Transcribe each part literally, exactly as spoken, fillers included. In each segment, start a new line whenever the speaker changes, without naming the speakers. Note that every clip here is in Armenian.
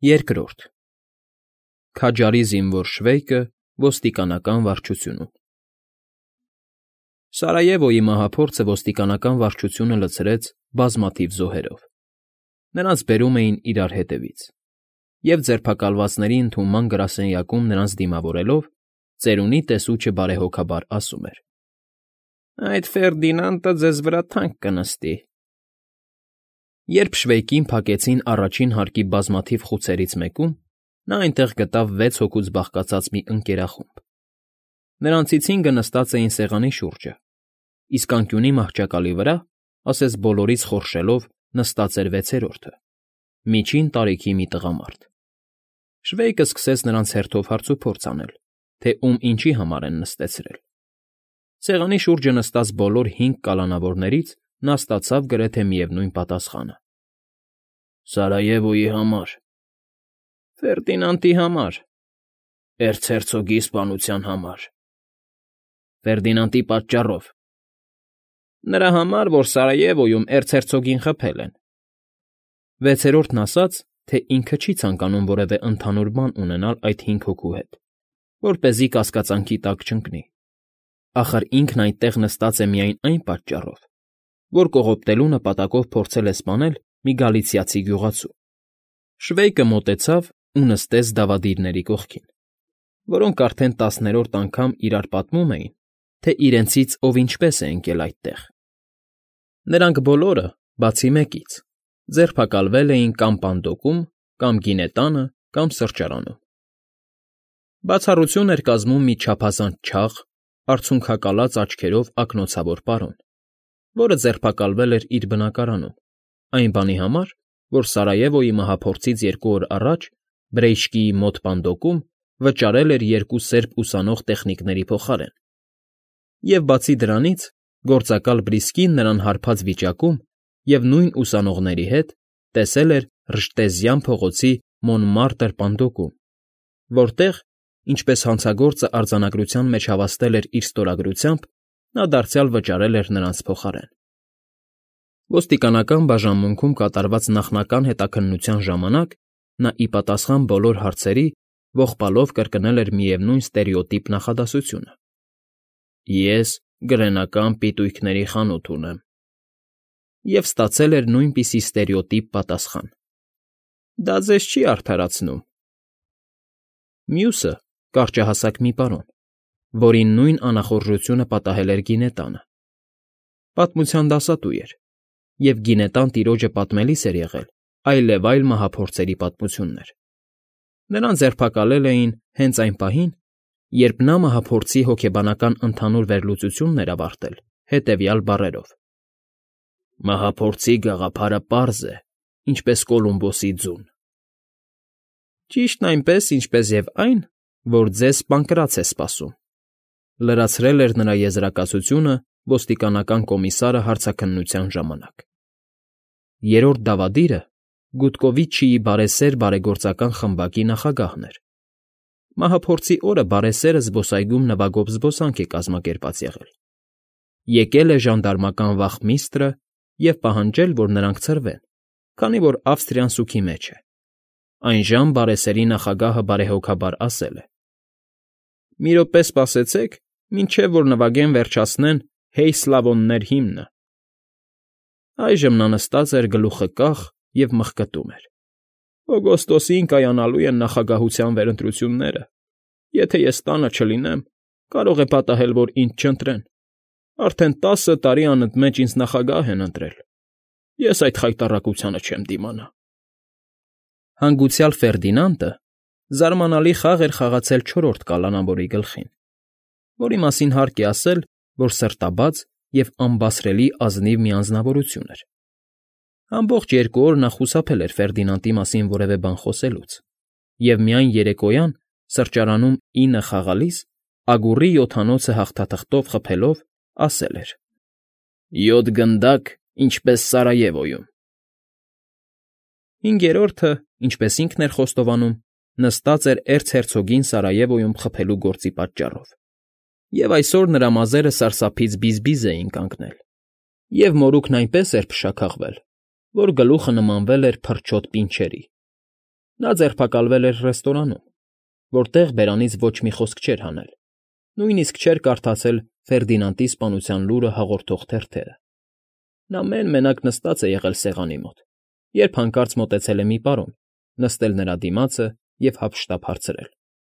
Երկրորդ Քաջարի զինվոր շվեյկը ոստիկանական վարչությունում Սարայևոյի մահափորձը ոստիկանական վարչությունը լցրեց բազմաթիվ զոհերով. նրանց բերում էին իրար հետևից, և ձերբակալվածների ընդունման գրասենյակում նրանց դիմավորելով, ծերունի տեսուչը բարեհոգաբար ասում էր. «Այդ Ֆերդինանդը ձեզ վրա թանկ կնստի»։ Երբ շվեյկին փակեցին առաջին հարկի բազմաթիվ խուցերից մեկում, նա այնտեղ գտավ վեց հոգուց բաղկացած մի ընկերախումբ. նրանցից հինգը նստած էին սեղանի շուրջը, իսկ անկյունի մահճակալի վրա, ասես բոլորից խորշելով, նստած էր վեցերորդը՝ միջին տարիքի մի տղամարդ։ Շվեյկը սկսեց նրանց հերթով հարցուփորձ անել, թե ում ինչի համար են նստեցրել։ Սեղանի շուրջը նստած բոլոր հինգ կալանավորներից նա ստացավ գրեթե միևնույն պատասխանը. «Սարայևոյի համար»։ «Ֆերդինանդի համար»։ «Էրցհերցոգի սպանության համար»։ «Ֆերդինանդի պատճառով»։ «Նրա համար, որ Սարայևոյում էրցհերցոգին խփել են»։ Վեցերորդն ասաց, թե ինքը չի ցանկանում որևէ ընդհանուր բան ունենալ այդ հինգ հոգու հետ, որպեսզի կասկածանքի տակ չընկնի։ Ախր ինքն այդտեղ նստած է միայն այն պատճառով, որ կողոպտելու նպատակով փորձել է սպանել մի գալիցիացի գյուղացու։ Շվեյկը մոտեցավ ու նստեց դավադիրների կողքին, որոնք արդեն տասներորդ անգամ իրար պատմում էին, թե իրենցից ով ինչպես է ընկել այդտեղ։ Նրանք բոլորը, բացի մեկից, ձերբակալվել էին կամ պանդոկում, կամ գինետանը, կամ սրճարանում։ Բացառություն էր կազմում մի չափազանց չաղ, արցունքակալած աչքերով ակնոցավոր պարոն, որը ձերբակալվել էր իր բնակարանում, այն բանի համար, որ Սարայևոյի մահափորձից երկու օր առաջ բրեյշկիի մոտ պանդոկում վճարել էր երկու սերբ ուսանող տեխնիկների փոխարեն, և բացի դրանից գործակալ Բրիսկին նրան հարբած վիճակում և նույն ուսանողների հետ տեսել էր Ռժտեզյան փողոցի Մոնմարտր պանդոկում, որտեղ, ինչպես հանցագործը արձանագրության մեջ հավաստել էր իր ստորագրությամբ, նա դարձյալ վճարել էր նրանց փոխարեն։ Ոստիկանական բաժանմունքում կատարված նախնական հետաքննության ժամանակ նա ի պատասխան բոլոր հարցերի ողբալով կրկնել էր միևնույն ստերեոտիպ նախադասությունը. «Ես գրենական պիտույքների խանութ ունեմ» և ստացել էր նույնպիսի ստերեոտիպ պատասխան. «Դա ձեզ չի արդարացնում»։ Մյուսը կարճահասակ մի պարոն, որին նույն անախորժությունը պատահել էր գինետանը։ Պատմության դասատու էր, և գինետան տիրոջը պատմելիս էր եղել այլևայլ մահափորձերի պատմություններ։ Նրան ձերբակալել էին հենց այն պահին, երբ նա մահափորձի հոգեբանական ընդհանուր վերլուծությունն էր ավարտել հետևյալ բառերով. «Մահափորձի գաղափարը պարզ է, ինչպես Կոլումբոսի ձուն»։ Ճիշտն այնպես, ինչպես և այն, որ ձեզ Պանկրաց է սպասում, լրացրել էր նրա եզրակացությունը ոստիկանական կոմիսարը հարցաքննության ժամանակ։ Երրորդ դավադիրը Գուտկովիչիի բարեսեր բարեգործական խմբակի նախագահն էր։ Մահափորձի օրը բարեսերը զբոսայգում նվագող զբոսանք է կազմակերպած եղել։ Եկել է ժանդարմական վախմիստրը և պահանջել, որ նրանք ցրվեն, քանի որ Ավստրիան սուգի մեջ է։ Այնժամ բարեսերի նախագահը բարեհոգաբար ասել է. «Մի րոպե սպասեցեք, մինչև որ նվագեն վերջացնեն «Հեյ Սլավոններ» հիմնը»։ Այժմ նա նստած էր գլուխը կախ և մխկտում էր։ «Օգոստոսին կայանալու են նախագահության վերընտրությունները։ Եթե ես տանը չլինեմ, կարող է պատահել, որ ինձ չընտրեն։ Արդեն տասը տարի անընդմեջ ինձ նախագահ են ընտրել։ Ես այդ խայտառակությանը չեմ դիմանա»։ Հանգուցյալ Ֆերդինանդը զարմանալի խաղ էր խաղացել չորրորդ կալանավորի գլխին, որի մասին հարկ է ասել, որ սրտաբաց և անբացրելի ազնիվ մի անձնավորություն էր։ Ամբողջ երկու օր նա խուսափել էր Ֆերդինանդի մասին որևէ բան խոսելուց, և միայն երեկոյան, սրճարանում ինը խաղալիս, ագուռի յոթանոցը հաղթաթղթով խփելով, ասել էր. «Յոթ գնդակ, ինչպես Սարայևոյում»։ Հինգերորդը, ինչպես ինքն էր խոստովանում, նստած էր էրցհերցոգին Սարայևոյում խփելու գործի պատճառով, և այսօր նրա մազերը սարսափից բիզ֊բիզ էին կանգնել, և մորուքն այնպես էր փշաքաղվել, որ գլուխը նմանվել էր փրչոտ պինչերի։ Նա ձերբակալվել էր ռեստորանում, որտեղ բերանից ոչ մի խոսք չէր հանել, նույնիսկ չէր կարդացել Ֆերդինանդի սպանության լուրը հաղորդող թերթերը։ Նա մեն֊մենակ նստած է եղել սեղանի մոտ, երբ հանկարծ մոտեցել է մի պարոն, նստել նրա դիմացը և հափշտապ հարցրել.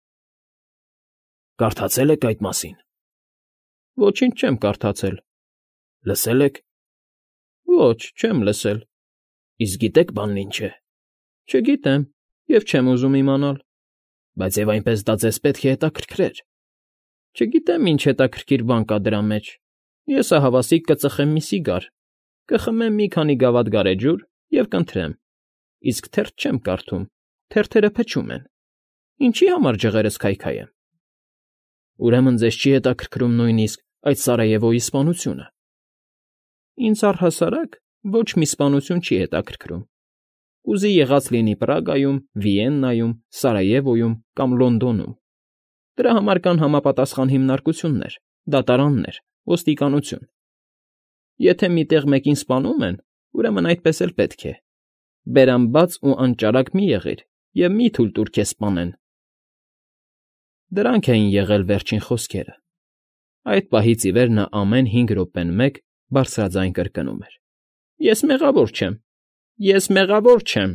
֊ Կարդացե՞լ եք այդ մասին։ ֊ Ոչինչ չեմ կարդացել։ ֊ Լսե՞լ եք։ ֊ Ոչ, չեմ լսել։ ֊ Իսկ գիտե՞ք բանն ինչ է։ ֊ Չգիտեմ և չեմ ուզում իմանալ։ ֊ Բայց և այնպես դա ձեզ պետք է հետաքրքրեր։ ֊ Չգիտեմ ինչ հետաքրքիր բան կա դրա մեջ։ Ես ահավասիկ կծխեմ մի սիգար, կխմեմ մի քանի գավաթ գարեջուր և կընթրեմ, իսկ թերթ չեմ կարդում, թերթերը փչում են։ Ինչի համար ջղերս քայքայեմ։ ֊ Ուրեմն ձեզ չի հետաքրքրում նույնիսկ այդ Սարայևոյի սպանությունը։ ֊ Ինձ առհասարակ ոչ մի սպանություն չի հետաքրքրում։ Կուզի եղած լինի Պրագայում, Վիեննայում, Սարայևոյում կամ Լոնդոնում։ Դրա համար կան համապատասխան հիմնարկություններ, դատարաններ, ոստիկանություն։ Եթե մի տեղ մեկին սպանում են, ուրեմն այդպես էլ պետք է։ Բերան բաց ու անճարակ մի եղիր և մի՛ թույլ տուր քեզ սպանեն։ Դրանք էին եղել վերջին խոսքերը։ Այդ պահից ի վեր նա ամեն հինգ րոպեն մեկ բարձրաձայն կրկնում էր. Ես մեղավոր չեմ, ես մեղավոր չեմ։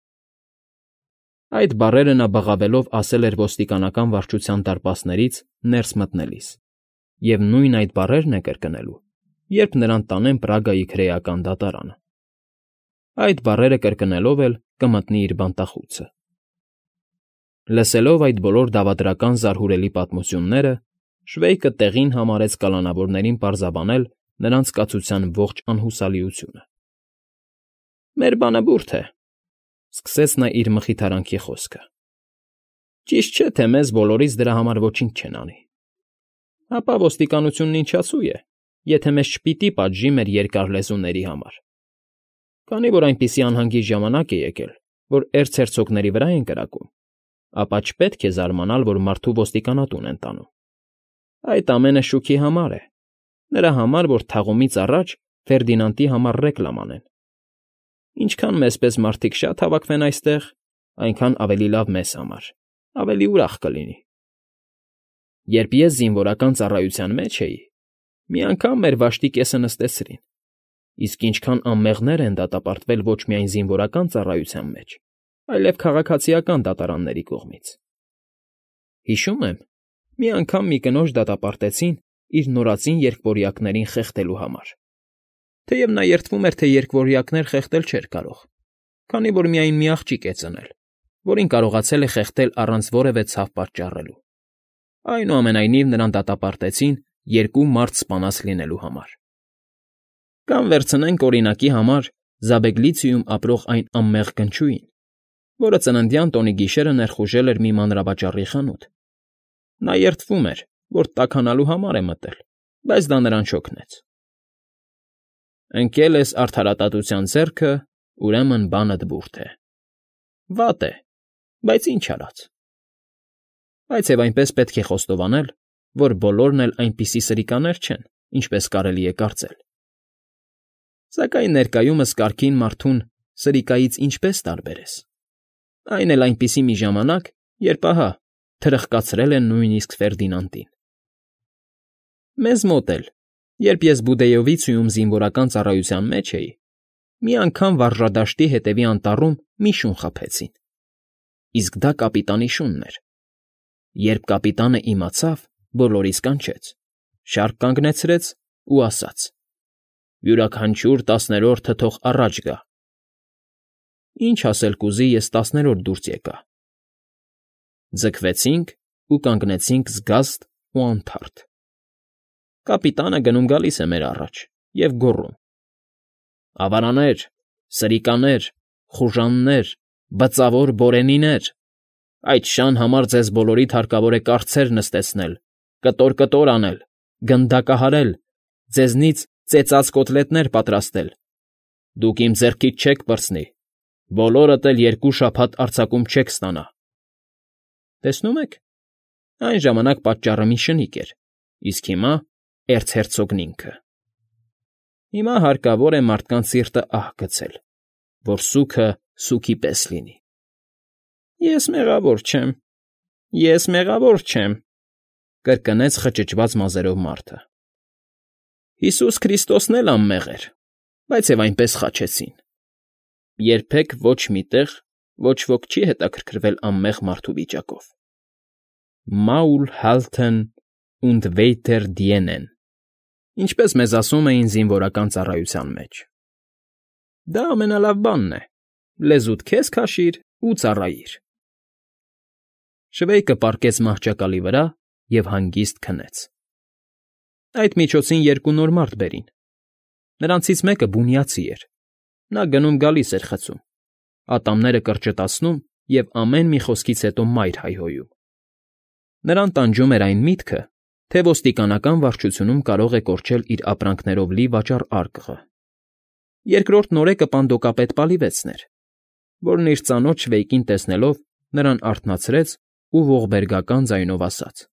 Այդ բառերը նա բղավելով ասել էր ոստիկանական վարչության դարպասներից ներս մտնելիս, և նույն այդ բառերն է կրկնելու, երբ նրան տանեն Պրագայի քրեական դատարանը։ Այդ բառերը կրկնելով էլ կմտնի իր բանտախուցը։ Լսելով այդ բոլոր դավադրական զարհուրելի պատմությունները, Շվեյկը տեղին համարեց կալանավորներին պարզաբանել նրանց կացության ողջ անհուսալիությունը։ «Մեր բանը բուրդ է,֊ սկսեց նա իր մխիթարանքի խոսքը։֊ Ճիշտ չէ, թե մեզ բոլորիս դրա համար ոչինչ չեն անի։ Հապա ոստիկանությունն ինչացու է, եթե մեզ չպիտի պատժի մեր երկար լեզուների համար։ Քանի որ այնպիսի անհանգիստ ժամանակ է եկել, որ էրցհերցոգների վրա են կրակում, ապա չպետք է զարմանալ, որ մարդու ոստիկանատուն են տանում։ Այդ ամենը շուքի համար է, նրա համար, որ թաղումից առաջ Ֆերդինանդի համար ռեկլամ անեն։ Ինչքան մեզպես մարդիկ շատ հավաքվեն այստեղ, այնքան ավելի լավ մեզ համար, ավելի ուրախ կլինի։ Երբ ես զինվորական ծառայության մեջ էի, մի անգամ մեր վաշտի կեսը նստեցրին, իսկ ինչքան անմեղներ են դատապարտվել ոչ միայն զինվորական ծառայության մեջ, այլև քաղաքացիական դատարանների կողմից։ Հիշում եմ, մի անգամ մի կնոջ դատապարտեցին իր նորածին երկվորյակներին խեղդելու համար։ Թեև նա երդվում էր, թե երկվորյակներ խեղդել չէր կարող, քանի որ միայն մի աղջիկ է ծնել, որին կարողացել է խեղդել առանց որևէ ցավ պատճառելու։ Այնուամենայնիվ նրան դատապարտեցին երկու մարդ սպանած լինելու համար։ Կամ վերցնենք օրինակի համար Զաբեգլիցիում ապրող այն անմեղ գնչուին, որը ծննդյան տոնի գիշերը ներխուժել էր մի մանրավաճառի խանութ։ Նա երդվում էր, որ տաքանալու համար է մտել, բայց դա նրան չօգնեց։ Ընկել ես արդարադատության ձեռքը, ուրեմն բանդ բուրդ է։ Վատ է, բայց ինչ արած։ Բայց և այնպես պետք է խոստովանել, որ բոլորն էլ այնպիսի սրիկաներ չեն, ինչպես կարելի է կարծել։ Սակայն ներկայումս կարգին մարդուն սրիկայից ինչպե՞ս տարբերես։ Այն էլ այնպիսի մի ժամանակ, երբ, ահա, թրխկացրել են նույնիսկ Ֆերդինանդին։ Մեզ մոտ էլ, երբ ես Բուդեովիցիում զինվորական ծառայության մեջ էի, մի անգամ վարժադաշտի հետևի անտառում մի շուն խաբեցին։ Իսկ դա կապիտանի շունն էր։ Երբ կապիտանը իմացավ, բոլորիս կանչեց, շարք կանգնեցրեց ու ասաց. «Յուրաքանչյուր տասներորդը թող առաջ գա»։ Ինչ ասել կուզի, ես տասներորդ դուրս եկա։ Ձգվեցինք ու կանգնեցինք զգաստ ու անթարթ։ Կապիտանը գնում֊գալիս է մեր առաջ և գոռում. «Ավարանե՜ր, սրիկաներ, խուժաններ, բծավոր բորենիներ, այդ շան համար ձեզ բոլորիդ հարկավոր է կառցեր նստեցնել, կտոր֊կտոր անել, գնդակահարել, ձեզնից ծեծած կոտլետներ պատրաստել։ Դուք իմ ձեռքից չեք պրծնի, բոլորդ էլ երկու շաբաթ արձակում չեք ստանա»։ Տեսնում եք, այն ժամանակ պատճառը մի շնիկ էր, իսկ հիմա էրցհերցոգն ինքը։ Հիմա հարկավոր է մարդկանց սիրտը ահ գցել, որ սուգը սուգի պես լինի։ Ես մեղավոր չեմ, ես մեղավոր չեմ, կրկնեց խճճված մազերով մարդը։ Հիսուս Քրիստոսն էլ անմեղ էր, բայց և այնպես խաչեցին։ Երբեք ոչ մի տեղ ոչ ոք չի հետաքրքրվել անմեղ մարդու վիճակով։ Maul halten und weiter dienen, ինչպես մեզ ասում էին զինվորական ծառայության մեջ։ Դա ամենալավ բանն է, լեզուդ քեզ քաշիր ու ծառայիր։ Շվեյկը պառկեց մահճակալի վրա և հանգիստ քնեց։ Այդ միջոցին երկու նոր մարդ բերին։ Նրանցից մեկը բունյացի էր, նա գնում֊գալիս էր խցում, ատամները կրճտացնում և ամեն մի խոսքից հետո մայր հայհոյում։ Նրան տանջում էր այն միտքը, թե ոստիկանական վարչությունում կարող է կորչել իր ապրանքներով լի վաճառ արկղը։ Երկրորդ նորեկը պանդոկապետ Պալիվեցն էր, որն իր ծանոթ Շվեյկին տեսնելով նրան արթնացրեց ու ողբերգական ձայնով ասաց.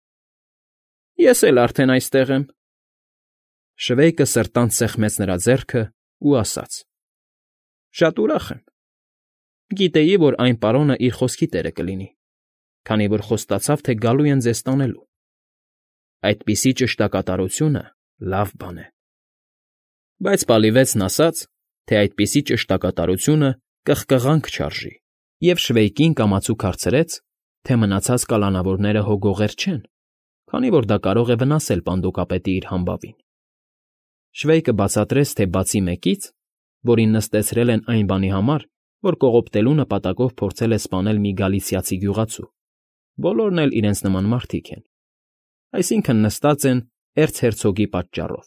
Ես էլ արդեն այստեղ եմ։ Շվեյկը սրտանց սեղմեց նրա ձեռքը ու ասաց. Շատ ուրախ եմ։ Գիտեի, որ այն պարոնը իր խոսքի տերը կլինի, քանի որ խոստացավ, թե գալու են ձեզ տանելու։ Այդպիսի ճշտակատարությունը լավ բան է։ Բայց Պալիվեցն ասաց, թե այդպիսի ճշտակատարությունը կղկղանք չարժի, և Շվեյկին կամացուկ հարցրեց, թե մնացած կալանավորները հոգողեր չեն, քանի որ դա կարող է վնասել պանդոկապետի իր համբավին։ Շվեյկը բացատրեց, թե բացի մեկից, որին նստեցրել են այն բանի համար, որ կողոպտելու նպատակով փորձել է սպանել մի գալիցիացի գյուղացու, բոլորն էլ իրենց նման մարդիկ են, այսինքն նստած են էրցհերցոգի պատճառով։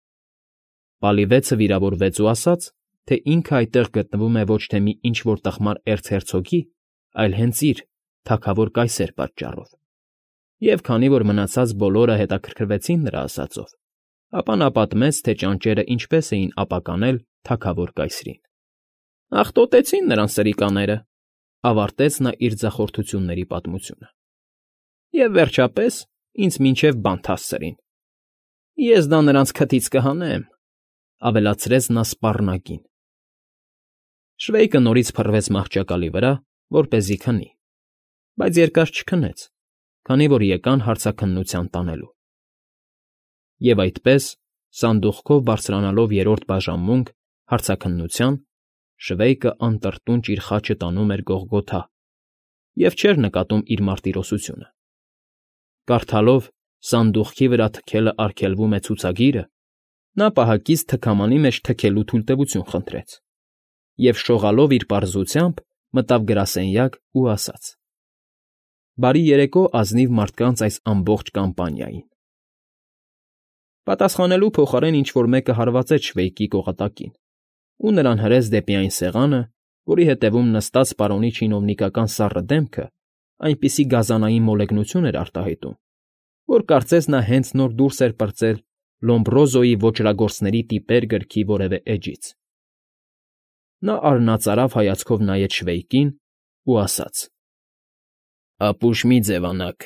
Պալիվեցը վիրավորվեց ու ասաց, թե ինքը այդտեղ գտնվում է ոչ թե մի ինչ֊որ տխմար էրցհերցոգի, այլ հենց իր, թագավոր կայսեր պատճառով։ Եվ քանի որ մնացած բոլորը հետաքրքրվեցին նրա ասածով, ապա նա պատմեց, թե ճանճերը ինչպես էին ապականել թագավոր կայսրին։ Աղտոտեցին նրան սրիկաները, ավարտեց նա իր ձախորդությունների պատմությունը։ Եվ վերջապես ինձ մինչև բանտ հասցրին։ Ես դա նրանց քթից կհանեմ, ավելացրեց նա սպառնագին։ Շվեյկը նորից փռվեց մահճակալի վրա, որպեսզի քնի, բայց երկար չքնեց, քանի որ եկան հարցաքննության տանելու։ Եվ այդպես, սանդուղքով բարձրանալով երրորդ բաժանմունք հարցաքննության, Շվեյկը անտրտունջ իր խաչը տանում էր Գողգոթա և չէր նկատում իր մարտիրոսությունը։ Կարդալով «Սանդուղքի վրա թքելը արգելվում է» ցուցագիրը, նա պահակից թքամանի մեջ թքելու թույլտվություն խնդրեց և շողալով իր պարզությամբ մտավ գրասենյակ ու ասաց. «Բարի երեկո ազնիվ մարդկանց այս ամբողջ կամպանիային»։ Պատասխանելու փոխարեն ինչ֊որ մեկը հարվածեց Շվեյկի կողատակին ու նրան հրեց դեպի այն սեղանը, որի հետևում նստած պարոնի չինովնիկական սառը դեմքը այնպիսի գազանային մոլեգնություն էր արտահայտում, որ կարծես նա հենց նոր դուրս էր պրծել Լոմբրոզոյի ոճրագործների տիպեր գրքի որևէ էջից։ Նա արնածարավ հայացքով նայեց Շվեյկին ու ասաց. «Ապուշ մի ձևանաք»։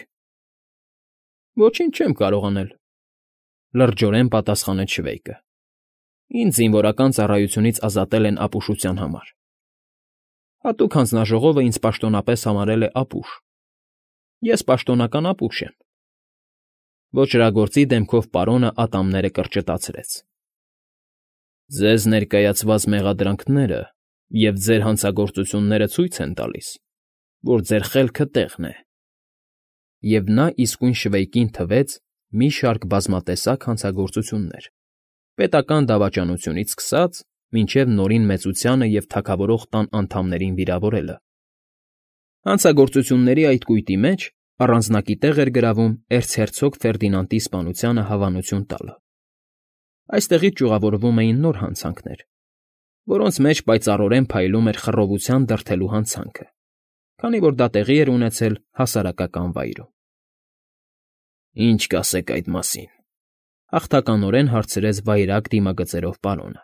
«Ոչինչ չեմ կարող անել», լրջորեն պատասխանեց Շվեյկը։ «Ինձ զինվորական ծառայությունից ազատել են ապուշության համար։ Հատուկ հանձնաժողովը ինձ պաշտոնապես համարել է ապուշ։ Ես պաշտոնական ապուշ եմ»։ Ոճրագործի դեմքով պարոնը ատամները կրճտացրեց։ «Ձեզ ներկայացված մեղադրանքները և ձեր հանցագործությունները ցույց են տալիս, որ ձեր խելքը տեղն է»։ Եվ նա իսկույն Շվեյկին թվեց մի շարք բազմատեսակ հանցագործություններ, պետական դավաճանությունից սկսած մինչև Նորին Մեծությանը և թագավորող տան անդամներին վիրավորելը։ Հանցագործությունների այդ կույտի մեջ առանձնակի տեղ էր գրավում էրցհերցոգ Ֆերդինանդի սպանությանը հավանություն տալը։ Այստեղից ճյուղավորվում էին նոր հանցանքներ, որոնց մեջ պայծառորեն փայլում էր խռովության դրդելու հանցանքը, քանի որ դա տեղի էր ունեցել հասարակական վայրում։ «Ինչ կասեք այդ մասին», հաղթականորեն հարցրեց վայրագ դիմագծերով պարոնը։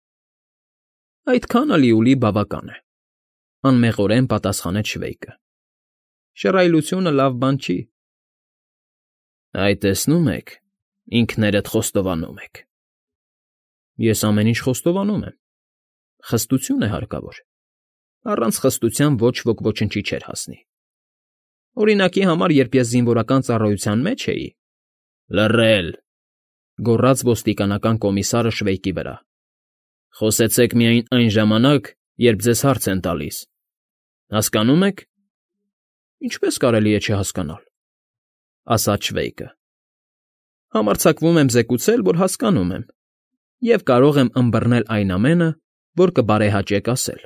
«Այդքանը լիուլի բավական է», անմեղորեն պատասխանեց Շվեյկը։ «Շռայլությունը լավ բան չի»։ «Այ տեսնում եք, ինքներդ խոստովանում եք»։ «Ես ամեն ինչ խոստովանում եմ։ Խստություն է հարկավոր։ Առանց խստության ոչ ոք ոչնչի չէր հասնի»։ Օրինակի համար, երբ ես զինվորական ծառայության մեջ էի… ֊ Լռել,֊ գոռաց ոստիկանական կոմիսարը Շվեյկի վրա։֊ Խոսեցեք միայն այն ժամանակ, երբ ձեզ հարց են տալիս… Հասկանո՞ւմ եք։ ֊ Ինչպե՞ս կարելի է չհասկանալ,֊ ասաց Շվեյկը։ ֊ Համարձակվում եմ զեկուցել, որ հասկանում եմ, և կարող եմ ըմբռնել այն ամենը, որ կբարեհաճեք ասել։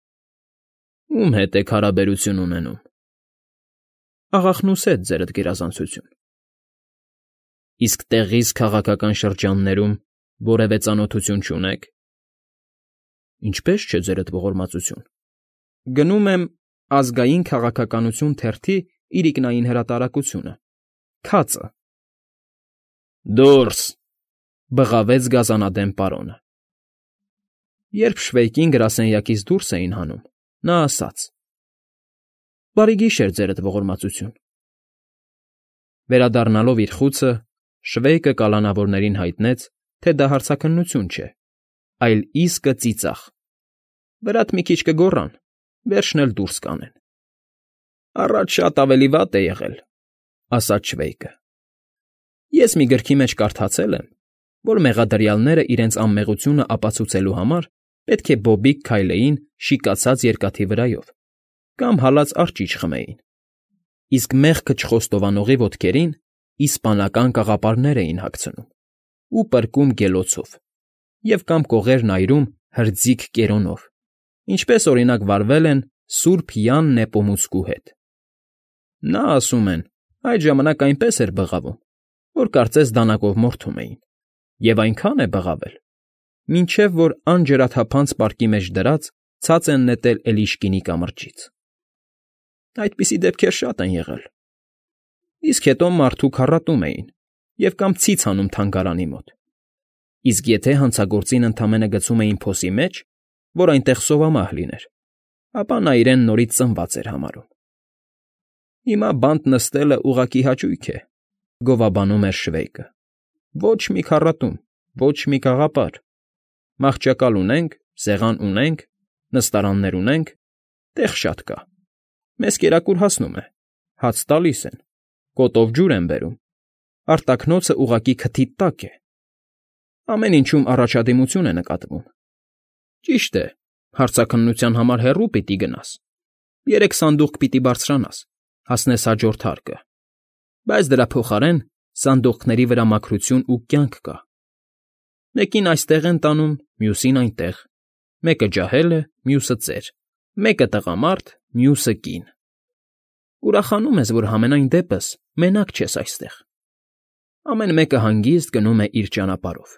֊ Ո՞ւմ հետ եք հարաբերություն ունենում։ ֊ Աղախնուս հետ, ձերդ գերազանցություն։ ֊ Իսկ տեղիս քաղաքական շրջաններում որևէ ծանոթություն չունե՞ք։ ֊ Ինչպե՞ս չէ, ձերդ ողորմածություն, գնում եմ «Ազգային քաղաքականություն» թերթի իրիկնային հրատարակությունը, «Քացը»։ ֊ Դո՛ւրս,֊ բղավեց գազանադեմ պարոնը։ Երբ Շվեյկին գրասենյակից դուրս էին հանում, նա ասաց. ֊ Բարի գիշեր, ձերդ ողորմածություն։ Վերադառնալով իր խուցը, Շվեյկը կալանավորներին հայտնեց, թե դա հարցաքննություն չէ, այլ իսկը ծիծաղ. վրաց մի քիչ կգոռան, վերջն էլ դուրս կանեն։ ֊ Առաջ շատ ավելի վատ է եղել,֊ ասաց Շվեյկը։ Ես մի գրքի մեջ կարդացել եմ, որ մեղադրյալները իրենց անմեղությունը ապացուցելու համար պետք է բոբիկ քայլեին շիկացած երկաթի վրայով կամ հալած արճիճ խմեին, իսկ մեղքը չխոստովանողի ոտքերին իսպանական կաղապարներ էին հագցնում ու պրկում գելոցով և կամ կողերն այրում հրձիկ կերոնով, ինչպես, օրինակ, վարվել են սուրբ Յան Նեպոմուցկու հետ։ Նա, ասում են, այդ ժամանակ այնպես էր բղավում, որ կարծես դանակով մորթում էին, և այնքան է բղավել, մինչև որ անջրաթափանց պարկի մեջ դրած ցած են նետել էլիշկինի կամրջից։ Այդպիսի դեպքեր շատ են եղել։ Իսկ հետո մարդու քառատում էին և կամ ցից հանում թանգարանի մոտ, իսկ եթե հանցագործին ընդամենը գցում էին փոսի մեջ, որ այնտեղ սովամահ լիներ, ապա նա իրեն նորից ծնված էր համարում։ Հիմա բանտ նստելը ուղղակի հաճույք է,֊ գովաբանում էր Շվեյկը։ Ոչ մի քառատում, ոչ մի գաղափար։ Մահճակալ ունենք, սեղան ունենք, նստարաններ ունենք, տեղ շատ կա։ Մեզ կերակուր հասնում է, հաց տալիս են, կոտով ջուր են բերում, արտաքնոցը ուղղակի քթիդ տակ է։ Ամեն ինչում առաջադիմություն է նկատվում։ Ճիշտ է, հարցաքննության համար հեռու պիտի գնաս, երեք սանդուղք պիտի բարձրանաս, հասնես հաջորդ հարկը, բայց դրա փոխարեն սանդուղքների վրա մաքրություն ու կյանք կա։ Մեկին այստեղ են տանում, մյուսին այնտեղ, մեկը ջահել է, մյուսը ծեր, մեկը տղամարդ, մյուսը կին։ Ուրախանում ես, որ համենայն դեպս մենակ չես այստեղ։ Ամեն մեկը հանգիստ գնում է իր ճանապարհով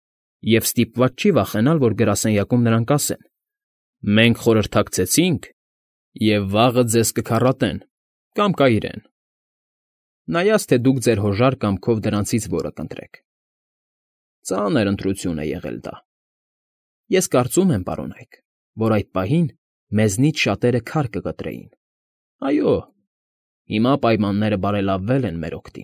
և ստիպված չի վախենալ, որ գրասենյակում նրանք ասեն. «Մենք խորհրդակցեցինք, և վաղը ձեզ կքառատեն կամ կայրեն»։ Նայած թե դուք ձեր հոժար կամքով դրանցից որը կընտրեք։ Ծանր ընտրություն է եղել դա։ Ես կարծում եմ, պարոնայք, որ այդ պահին մեզնից շատերը քար կկտրեին։ Այո, հիմա պայմանները բարելավվել են մեր օգտին։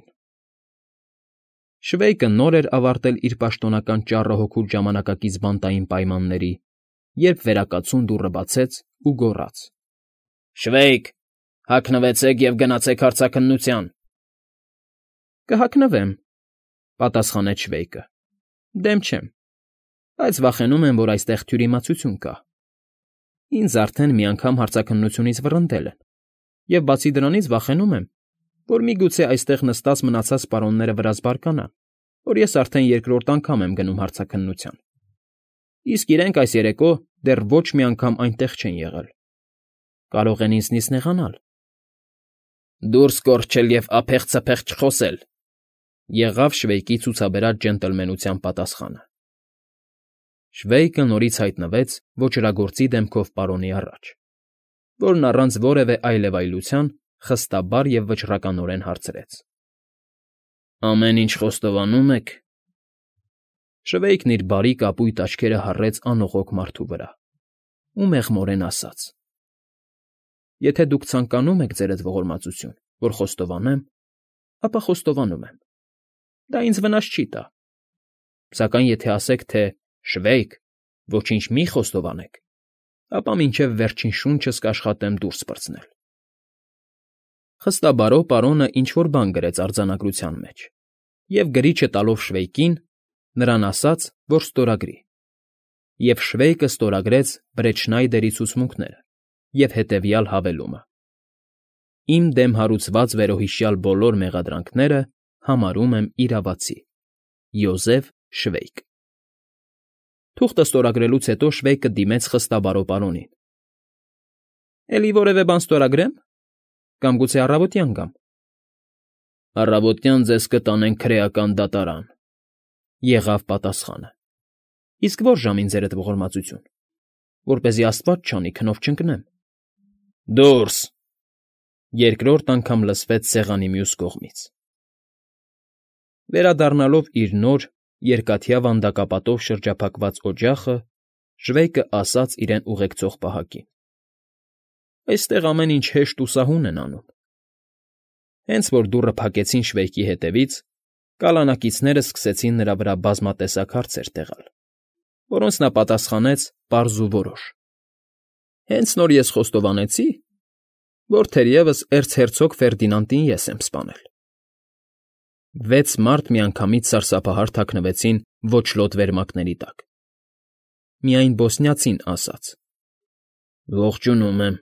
Շվեյկը նոր էր ավարտել իր պաշտոնական ճառը հոգուր ժամանակակից բանտային պայմանների, երբ վերակացուն դուռը բացեց ու գոռաց. «Շվեյկ, հագնվեցեք և գնացեք հարցաքննության»։ Կհագնվեմ,֊ պատասխանեց Շվեյկը։ Դեմ չեմ, բայց վախենում եմ, որ այստեղ թյուրիմացություն կա։ Ինձ արդեն մի անգամ հարցաքննությունից վռնդել են, և բացի դրանից վախենում եմ, որ միգուցե այստեղ նստած մնացած պարոնները վրաս բարկանան, որ ես արդեն երկրորդ անգամ եմ գնում հարցաքննության, իսկ իրենք այս երեկո դեռ ոչ մի անգամ այնտեղ չեն եղել։ Կարող են ինձնից նեղանալ։ Դուրս կորչել և ափեղ֊ցփեղ չխոսել,֊ եղավ Շվեյկի ցուցաբերած ջենտլմենության պատասխանը։ Շվեյկը նորից հայտնվեց ոճրագործի դեմքով պարոնի առաջ, որն առանց որևէ այլևայլության խստաբար և վճռականորեն հարցրեց. «Ամեն ինչ խոստովանում եք»։ Շվեյկն իր բարի կապույտ աչքերը հառեց անողոք մարդու վրա ու մեղմորեն ասաց. «Եթե դուք ցանկանում եք, ձերդ ողորմածություն, որ խոստովանեմ, ապա խոստովանում եմ. դա ինձ վնաս չի տա։ Սակայն եթե ասեք, թե «Շվեյկ, ոչինչ մի խոստովանեք», ապա մինչև վերջին շունչս կաշխատեմ դուրս պրծնել»։ Խստաբարո պարոնը ինչ֊որ բան գրեց արձանագրության մեջ և գրիչը տալով Շվեյկին, նրան ասաց, որ ստորագրի, և Շվեյկը ստորագրեց Բրեչնայդերի ցուցմունքները և հետևյալ հավելումը. «Իմ դեմ հարուցված վերոհիշյալ բոլոր մեղադրանքները համարում եմ իրավացի. Յոզեֆ Շվեյկ»։ Թուղթը ստորագրելուց հետո Շվեյկը դիմեց խստաբարո պարոնին. ֊ Էլի որևէ բան ստորագրե՞մ, կամ գուցե առավոտյան գամ։ ֊ Առավոտյան ձեզ կտանենք քրեական դատարան,֊ եղավ պատասխանը։ ֊ Իսկ ո՞ր ժամին, ձերդ ողորմածություն, որպեսզի աստված չանի, քնով չընկնեմ։ ֊ Դո՛ւրս,֊ երկրորդ անգամ լսվեց սեղանի մյուս կողմից։ Վերադառնալով իր նոր, երկաթյա վանդակապատով շրջափակված օջախը, Շվեյկը ասաց իրեն ուղեկցող պահակին. «Այստեղ ամեն ինչ հեշտ ու սահուն են անում»։ Հենց որ դուռը փակեցին Շվեյկի հետևից, կալանակիցներն սկսեցին նրա վրա բազմատեսակ հարցեր տեղալ, որոնց նա պատասխանեց պարզ ու որոշ։ «Հենց նոր ես խոստովանեցի, որ թերևս էրցհերցոգ Ֆերդինանդին ես եմ սպանել»։ Վեց մարդ միանգամից սարսափահար թաքնվեցին ոչլոտ վերմակների տակ։ Միայն բոսնիացին ասաց. «Ողջունում եմ»։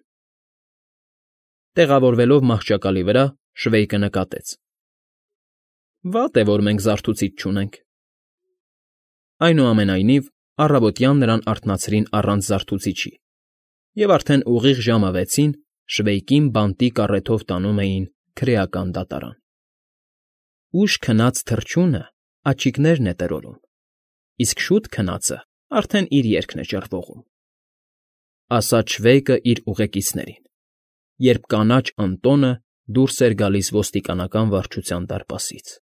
Տեղավորվելով մահճակալի վրա, Շվեյկը նկատեց. «Վատ է, որ մենք զարթուցիչ չունենք»։ Այնուամենայնիվ, առավոտյան նրան արթնացրին առանց զարթուցիչի, և արդեն ուղիղ ժամը վեցին Շվեյկին բանտի կառեթով տանում էին քրեական դատարան։ Ուշ քնած թռչունը աջիկներն է տրորում, իսկ շուտ քնածը արդեն իր երգն է ճռվողում, ֊ ասաց Շվեյկը իր ուղեկիցներին, երբ կանաչ Անտոնը դուրս էր գալիս ոստիկանական վարչության դարպասից։